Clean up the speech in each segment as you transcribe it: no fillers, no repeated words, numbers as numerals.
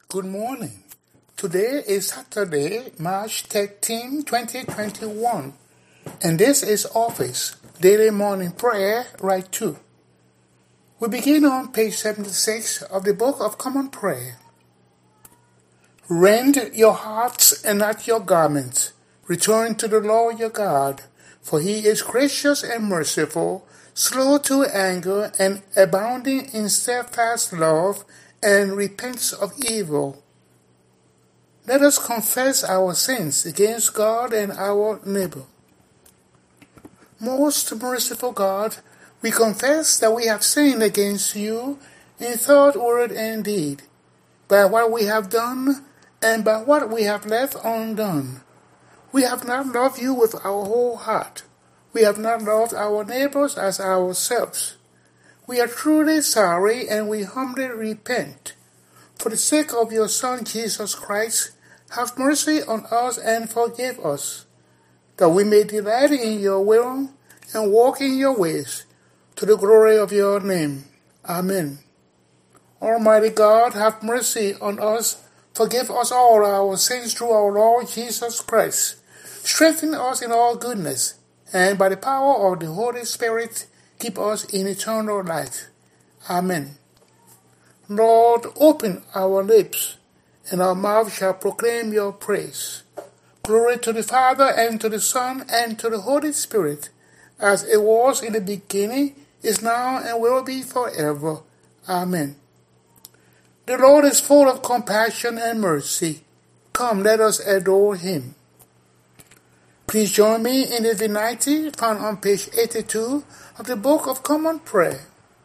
Good morning. Today is Saturday, March 13, 2021, and this is Office Daily Morning Prayer, Right 2. We begin on page 76 of the Book of Common Prayer. Rend your hearts and not your garments. Return to the Lord your God, for he is gracious and merciful, slow to anger and abounding in steadfast love, and repents of evil. Let us confess our sins against God and our neighbor. Most merciful God, we confess that we have sinned against you in thought, word, and deed, by what we have done and by what we have left undone. We have not loved you with our whole heart. We have not loved our neighbors as ourselves. We are truly sorry and we humbly repent. For the sake of your Son, Jesus Christ, have mercy on us and forgive us, that we may delight in your will and walk in your ways, to the glory of your name. Amen. Almighty God, have mercy on us, forgive us all our sins through our Lord Jesus Christ. Strengthen us in all goodness, and by the power of the Holy Spirit, keep us in eternal life. Amen. Lord, open our lips, and our mouth shall proclaim your praise. Glory to the Father, and to the Son, and to the Holy Spirit, as it was in the beginning, is now, and will be forever. Amen. The Lord is full of compassion and mercy. Come, let us adore him. Please join me in the Divinity found on page 82 of the Book of Common Prayer.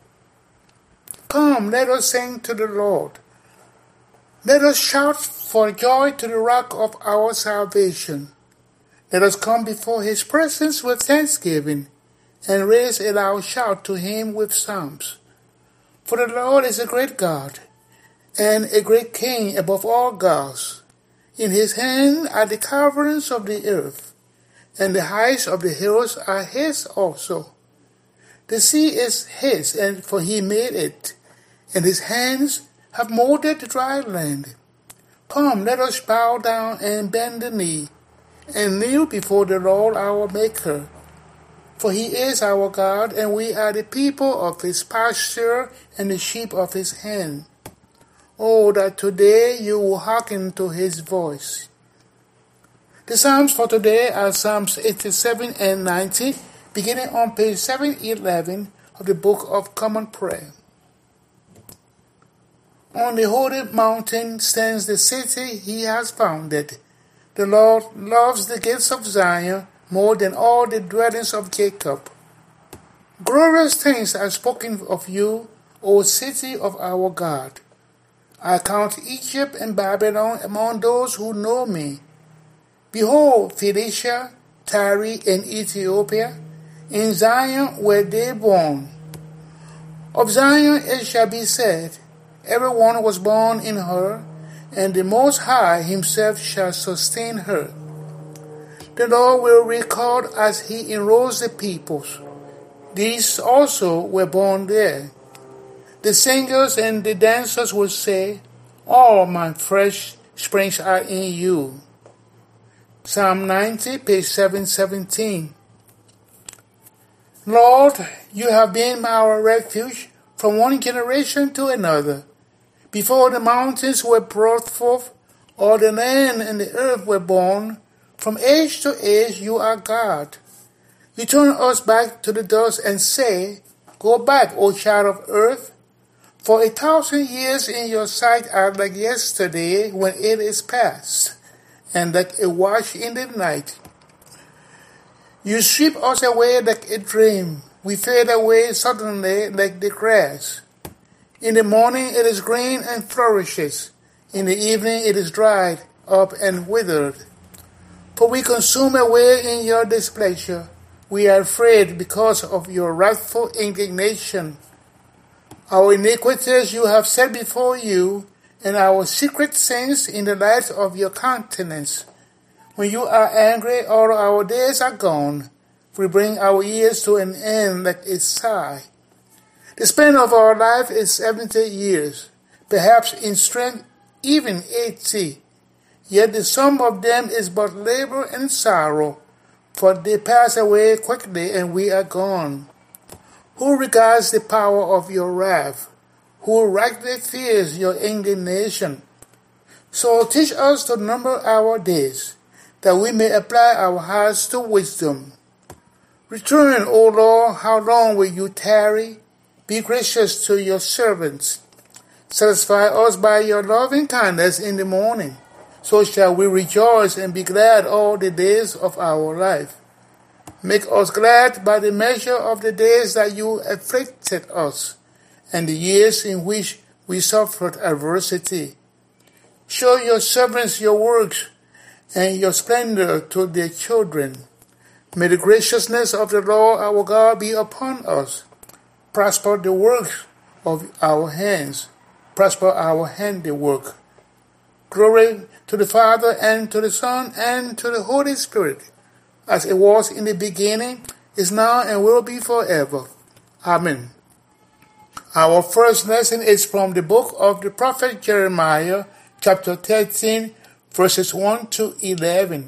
Come, let us sing to the Lord. Let us shout for joy to the rock of our salvation. Let us come before his presence with thanksgiving and raise a loud shout to him with psalms. For the Lord is a great God and a great King above all gods. In his hand are the coverings of the earth, and the heights of the hills are his also. The sea is his, and for he made it, and his hands have molded the dry land. Come, let us bow down and bend the knee, and kneel before the Lord our Maker. For he is our God, and we are the people of his pasture and the sheep of his hand. Oh, that today you will hearken to his voice. The Psalms for today are Psalms 87 and 90, beginning on page 711 of the Book of Common Prayer. On the holy mountain stands the city he has founded. The Lord loves the gates of Zion more than all the dwellings of Jacob. Glorious things are spoken of you, O city of our God. I count Egypt and Babylon among those who know me. Behold, Phoenicia, Tyre, and Ethiopia, in Zion were they born. Of Zion it shall be said, everyone was born in her, and the Most High himself shall sustain her. The Lord will record as he enrolls the peoples. These also were born there. The singers and the dancers will say, all my fresh springs are in you. Psalm 90, page 717. Lord, you have been our refuge from one generation to another. Before the mountains were brought forth, or the land and the earth were born, from age to age you are God. You turn us back to the dust and say, go back, O child of earth. For 1,000 years in your sight are like yesterday when it is past, and like a watch in the night. You sweep us away like a dream. We fade away suddenly like the grass. In the morning it is green and flourishes. In the evening it is dried up and withered. For we consume away in your displeasure. We are afraid because of your wrathful indignation. Our iniquities you have set before you, and our secret sins in the light of your countenance. When you are angry, all our days are gone. We bring our years to an end like a sigh. The span of our life is 70 years. Perhaps in strength even 80. Yet the sum of them is but labor and sorrow, for they pass away quickly and we are gone. Who regards the power of your wrath? Who rightly fears your indignation? So teach us to number our days, that we may apply our hearts to wisdom. Return, O Lord, how long will you tarry? Be gracious to your servants. Satisfy us by your loving kindness in the morning. So shall we rejoice and be glad all the days of our life. Make us glad by the measure of the days that you afflicted us, and the years in which we suffered adversity. Show your servants your works and your splendor to their children. May the graciousness of the Lord our God be upon us. Prosper the works of our hands. Prosper our handiwork. Glory to the Father, and to the Son, and to the Holy Spirit, as it was in the beginning, is now, and will be forever. Amen. Our first lesson is from the book of the prophet Jeremiah, chapter 13, verses 1 to 11.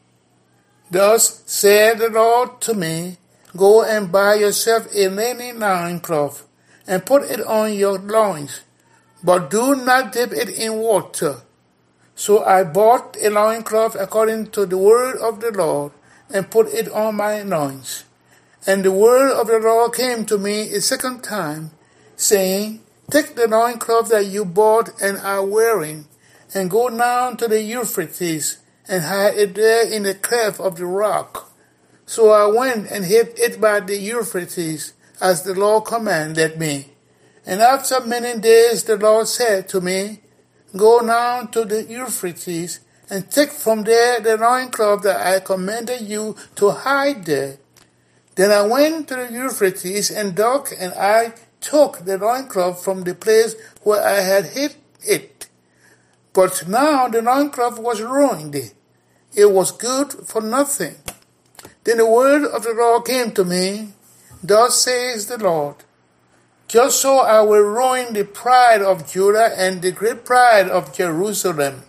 Thus said the Lord to me, Go and buy yourself a linen loincloth, and put it on your loins, but do not dip it in water. So I bought a loincloth according to the word of the Lord, and put it on my loins. And the word of the Lord came to me a second time, saying, Take the loincloth that you bought and are wearing, and go down to the Euphrates, and hide it there in the cleft of the rock. So I went and hid it by the Euphrates, as the Lord commanded me. And after many days the Lord said to me, Go now to the Euphrates, and take from there the loincloth that I commanded you to hide there. Then I went to the Euphrates and dug, and I took the loincloth from the place where I had hid it. But now the loincloth was ruined. It was good for nothing. Then the word of the Lord came to me, Thus says the Lord, Just so I will ruin the pride of Judah and the great pride of Jerusalem.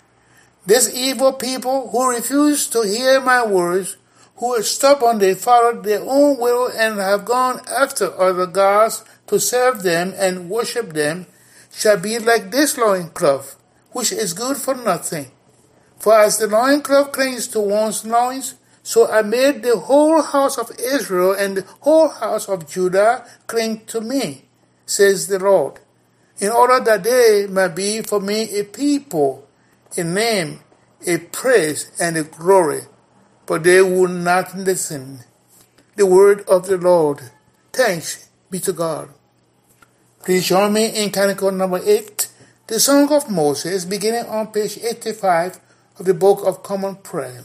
This evil people who refuse to hear my words, who are stubborn, they follow their own will and have gone after other gods to serve them and worship them, shall be like this loincloth, which is good for nothing. For as the loincloth clings to one's loins, so I made the whole house of Israel and the whole house of Judah cling to me, says the Lord, in order that they might be for me a people, a name, a praise, and a glory. But they would not listen. The word of the Lord. Thanks be to God. Please join me in Canticle number 8, the Song of Moses, beginning on page 85 of the Book of Common Prayer.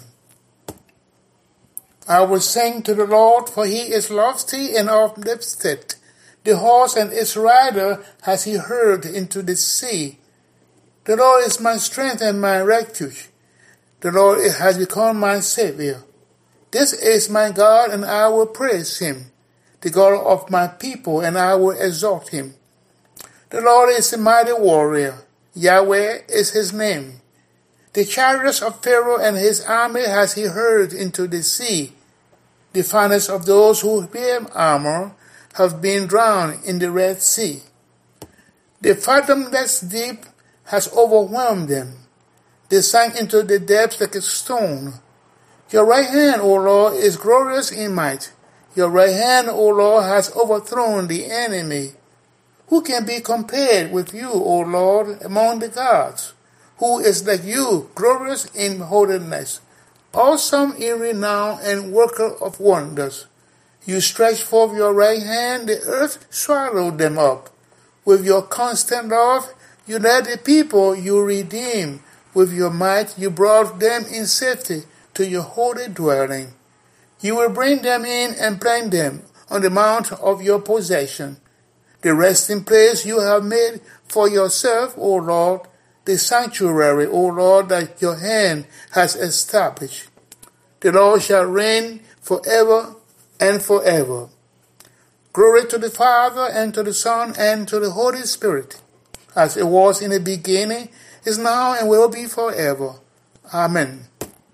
I will sing to the Lord, for he is lofty and uplifted. The horse and its rider has he hurled into the sea. The Lord is my strength and my refuge. The Lord has become my Savior. This is my God, and I will praise him, the God of my people, and I will exalt him. The Lord is a mighty warrior. Yahweh is his name. The chariots of Pharaoh and his army has he hurled into the sea. The finest of those who wear armor have been drowned in the Red Sea. The fathomless deep has overwhelmed them. They sank into the depths like a stone. Your right hand, O Lord, is glorious in might. Your right hand, O Lord, has overthrown the enemy. Who can be compared with you, O Lord, among the gods? Who is like you, glorious in holiness, awesome in renown, and worker of wonders? You stretched forth your right hand, the earth swallowed them up. With your constant love, you led the people you redeemed. With your might, you brought them in safety to your holy dwelling. You will bring them in and plant them on the mount of your possession, the resting place you have made for yourself, O Lord, the sanctuary, O Lord, that your hand has established. The Lord shall reign forever and forever. Glory to the Father, and to the Son, and to the Holy Spirit, as it was in the beginning, is now, and will be forever. Amen.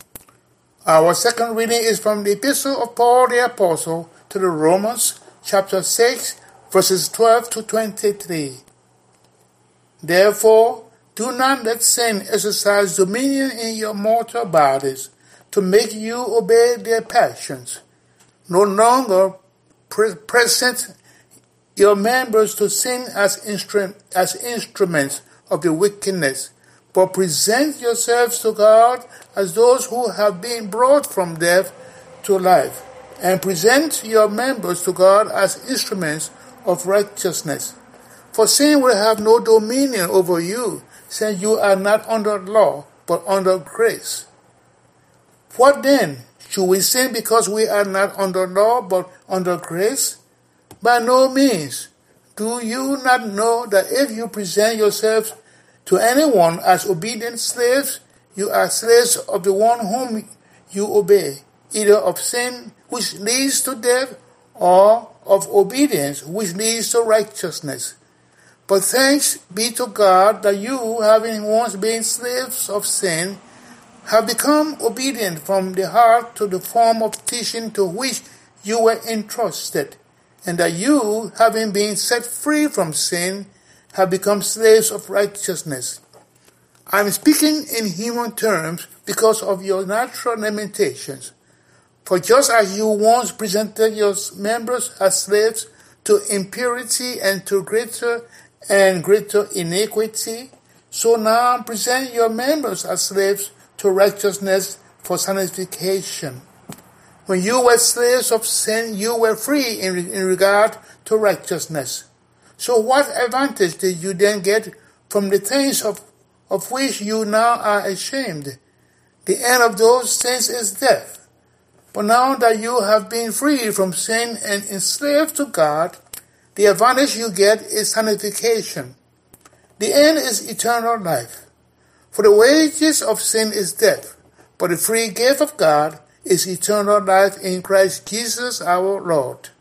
Our second reading is from the Epistle of Paul the Apostle to the Romans, chapter 6, verses 12 to 23. Therefore, do not let sin exercise dominion in your mortal bodies, to make you obey their passions. No longer present your members to sin as instruments of the wickedness, but present yourselves to God as those who have been brought from death to life, and present your members to God as instruments of righteousness. For sin will have no dominion over you, since you are not under law, but under grace. What then? Should we sin because we are not under law, but under grace? By no means. Do you not know that if you present yourselves to anyone as obedient slaves, you are slaves of the one whom you obey, either of sin, which leads to death, or of obedience, which leads to righteousness? But thanks be to God that you, having once been slaves of sin, have become obedient from the heart to the form of teaching to which you were entrusted, and that you, having been set free from sin, have become slaves of righteousness. I am speaking in human terms because of your natural limitations. For just as you once presented your members as slaves to impurity and to greater and greater iniquity, so now present your members as slaves to righteousness for sanctification. When you were slaves of sin, you were free in regard to righteousness. So what advantage did you then get from the things of which you now are ashamed? The end of those things is death. But now that you have been freed from sin and enslaved to God, the advantage you get is sanctification. The end is eternal life. For the wages of sin is death, but the free gift of God is eternal life in Christ Jesus our Lord.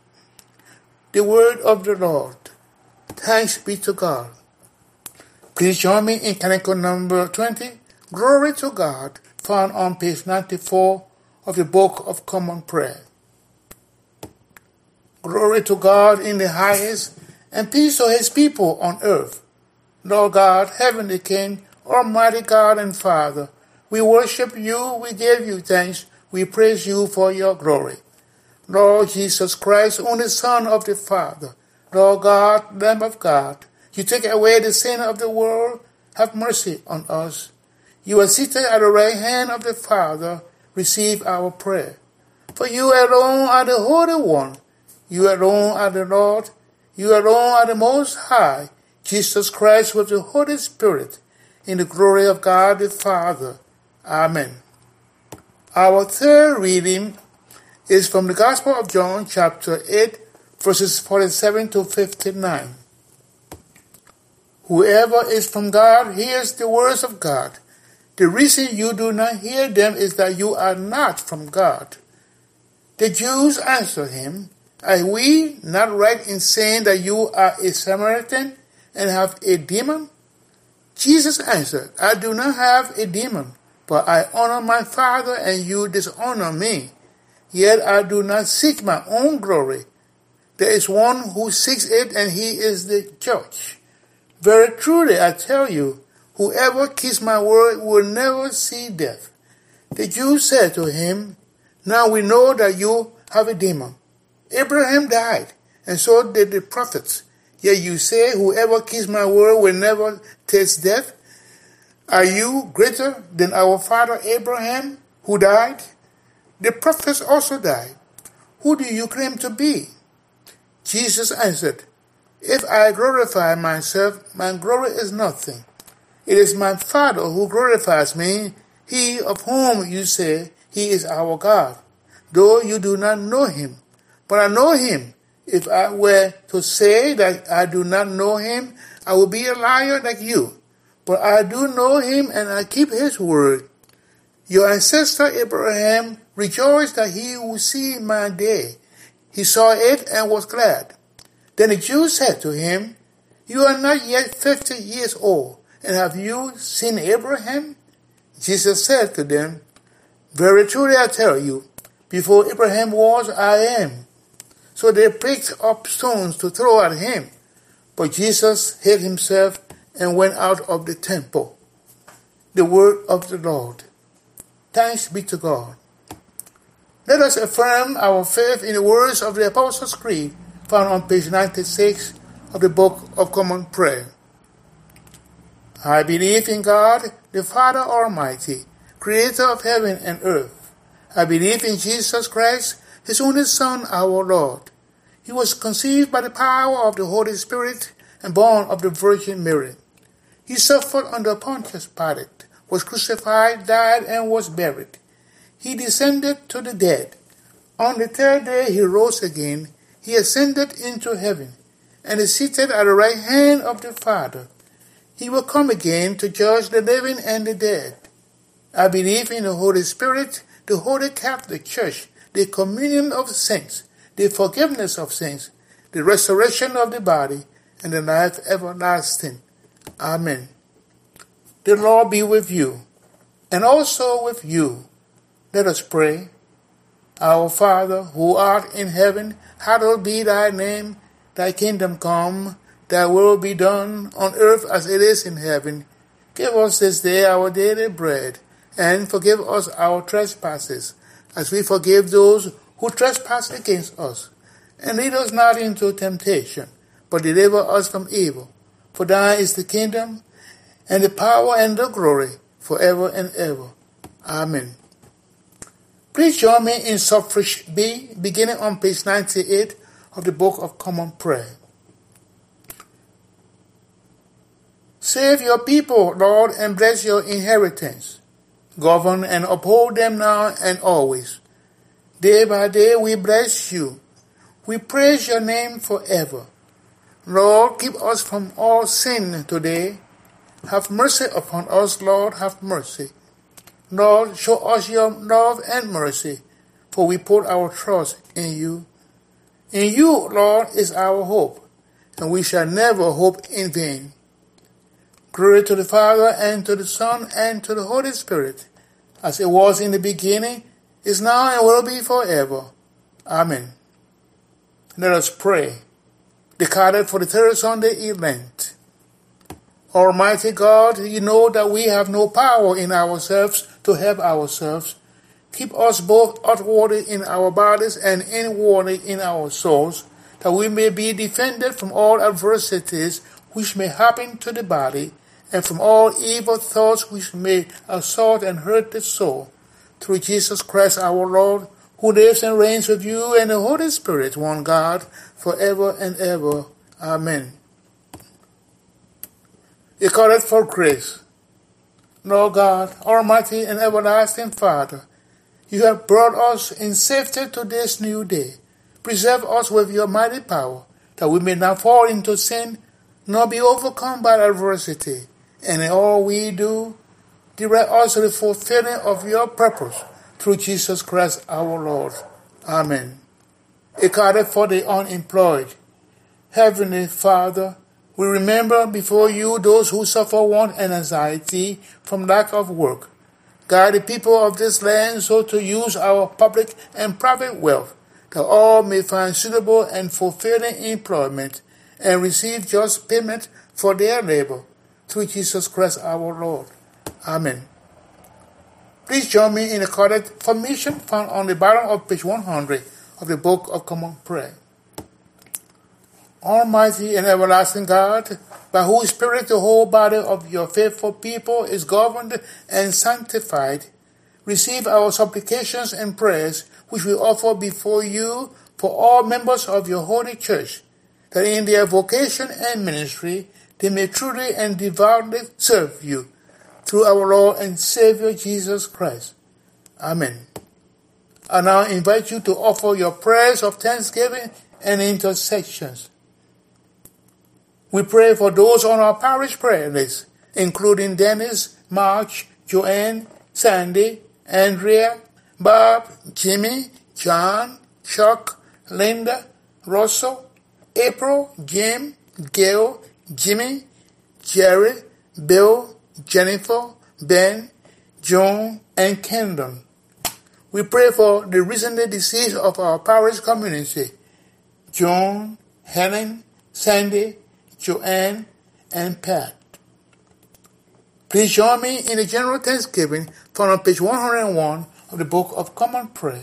The word of the Lord. Thanks be to God. Please join me in Canticle number 20, Glory to God, found on page 94 of the Book of Common Prayer. Glory to God in the highest, and peace to his people on earth. Lord God, heavenly King, Almighty God and Father, we worship you, we give you thanks, we praise you for your glory. Lord Jesus Christ, only Son of the Father, Lord God, Lamb of God, you take away the sin of the world, have mercy on us. You are seated at the right hand of the Father, receive our prayer. For you alone are the Holy One, you alone are the Lord, you alone are the Most High, Jesus Christ with the Holy Spirit, in the glory of God the Father. Amen. Our third reading is from the Gospel of John, chapter 8, verses 47 to 59. Whoever is from God hears the words of God. The reason you do not hear them is that you are not from God. The Jews answered him, Are we not right in saying that you are a Samaritan and have a demon? Jesus answered, I do not have a demon, but I honor my Father, and you dishonor me. Yet I do not seek my own glory. There is one who seeks it, and he is the judge. Very truly I tell you, whoever keeps my word will never see death. The Jews said to him, Now we know that you have a demon. Abraham died, and so did the prophets. Yet you say, whoever keeps my word will never taste death. Are you greater than our father Abraham, who died? The prophets also died. Who do you claim to be? Jesus answered, If I glorify myself, my glory is nothing. It is my Father who glorifies me, he of whom you say he is our God, though you do not know him. But I know him. If I were to say that I do not know him, I would be a liar like you. But I do know him, and I keep his word. Your ancestor Abraham rejoiced that he would see my day. He saw it and was glad. Then the Jews said to him, You are not yet 50 years old, and have you seen Abraham? Jesus said to them, Very truly I tell you, before Abraham was, I am. So they picked up stones to throw at him. But Jesus hid himself and went out of the temple. The word of the Lord. Thanks be to God. Let us affirm our faith in the words of the Apostles' Creed, found on page 96 of the Book of Common Prayer. I believe in God, the Father Almighty, creator of heaven and earth. I believe in Jesus Christ, his only Son, our Lord. He was conceived by the power of the Holy Spirit and born of the Virgin Mary. He suffered under Pontius Pilate, was crucified, died, and was buried. He descended to the dead. On the third day he rose again. He ascended into heaven and is seated at the right hand of the Father. He will come again to judge the living and the dead. I believe in the Holy Spirit, the Holy Catholic Church, the communion of saints, the forgiveness of sins, the resurrection of the body, and the life everlasting. Amen. The Lord be with you, and also with you. Let us pray. Our Father, who art in heaven, hallowed be thy name. Thy kingdom come, thy will be done, on earth as it is in heaven. Give us this day our daily bread, and forgive us our trespasses, as we forgive those who trespass against us. And lead us not into temptation, but deliver us from evil. For thine is the kingdom, and the power, and the glory, forever and ever. Amen. Please join me in Suffrage B, beginning on page 98 of the Book of Common Prayer. Save your people, Lord, and bless your inheritance. Govern and uphold them now and always. Day by day we bless you. We praise your name forever. Lord, keep us from all sin today. Have mercy upon us, Lord, have mercy. Lord, show us your love and mercy, for we put our trust in you. In you, Lord, is our hope, and we shall never hope in vain. Glory to the Father, and to the Son, and to the Holy Spirit, as it was in the beginning, is now, and will be forever. Amen. Let us pray. Declared for the third Sunday in Lent. Almighty God, you know that we have no power in ourselves to help ourselves. Keep us both outwardly in our bodies and inwardly in our souls, that we may be defended from all adversities which may happen to the body, and from all evil thoughts which may assault and hurt the soul. Through Jesus Christ our Lord, who lives and reigns with you and the Holy Spirit, one God, forever and ever. Amen. A call for grace. Lord God, Almighty and everlasting Father, you have brought us in safety to this new day. Preserve us with your mighty power, that we may not fall into sin, nor be overcome by adversity. And in all we do, direct us to the fulfilling of your purpose, through Jesus Christ our Lord. Amen. A call for the unemployed. Heavenly Father, we remember before you those who suffer want and anxiety from lack of work. Guide the people of this land so to use our public and private wealth, that all may find suitable and fulfilling employment and receive just payment for their labor. Through Jesus Christ our Lord. Amen. Please join me in the correct formation found on the bottom of page 100 of the Book of Common Prayer. Almighty and everlasting God, by whose Spirit the whole body of your faithful people is governed and sanctified, receive our supplications and prayers which we offer before you for all members of your holy church, that in their vocation and ministry they may truly and devoutly serve you, through our Lord and Savior Jesus Christ. Amen. I now invite you to offer your prayers of thanksgiving and intercessions. We pray for those on our parish prayer list, including Dennis, March, Joanne, Sandy, Andrea, Bob, Jimmy, John, Chuck, Linda, Russell, April, Jim, Gail, Jimmy, Jerry, Bill, Jennifer, Ben, Joan, and Kendon. We pray for the recently deceased of our parish community, Joan, Helen, Sandy, Joanne, and Pat. Please join me in the general thanksgiving found on page 101 of the Book of Common Prayer.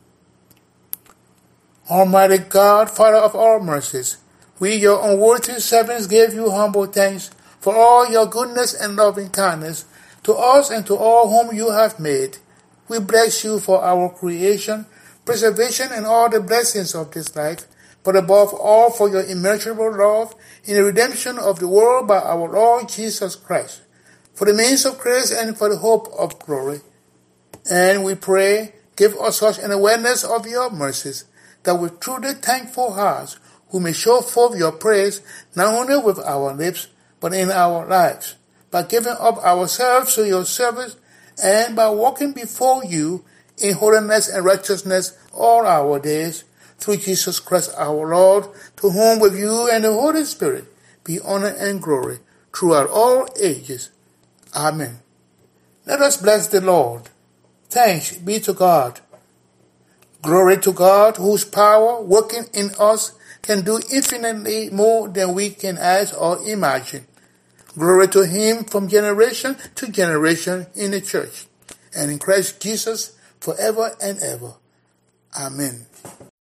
Almighty God, Father of all mercies, we, your unworthy servants, give you humble thanks for all your goodness and loving kindness to us and to all whom you have made. We bless you for our creation, preservation, and all the blessings of this life, but above all for your immeasurable love in the redemption of the world by our Lord Jesus Christ, for the means of grace and for the hope of glory. And we pray, give us such an awareness of your mercies, that with truly thankful hearts we may show forth your praise not only with our lips, but in our lives, by giving up ourselves to your service and by walking before you in holiness and righteousness all our days, through Jesus Christ our Lord, to whom with you and the Holy Spirit be honor and glory throughout all ages. Amen. Let us bless the Lord. Thanks be to God. Glory to God, whose power working in us can do infinitely more than we can ask or imagine. Glory to him from generation to generation in the church and in Christ Jesus forever and ever. Amen.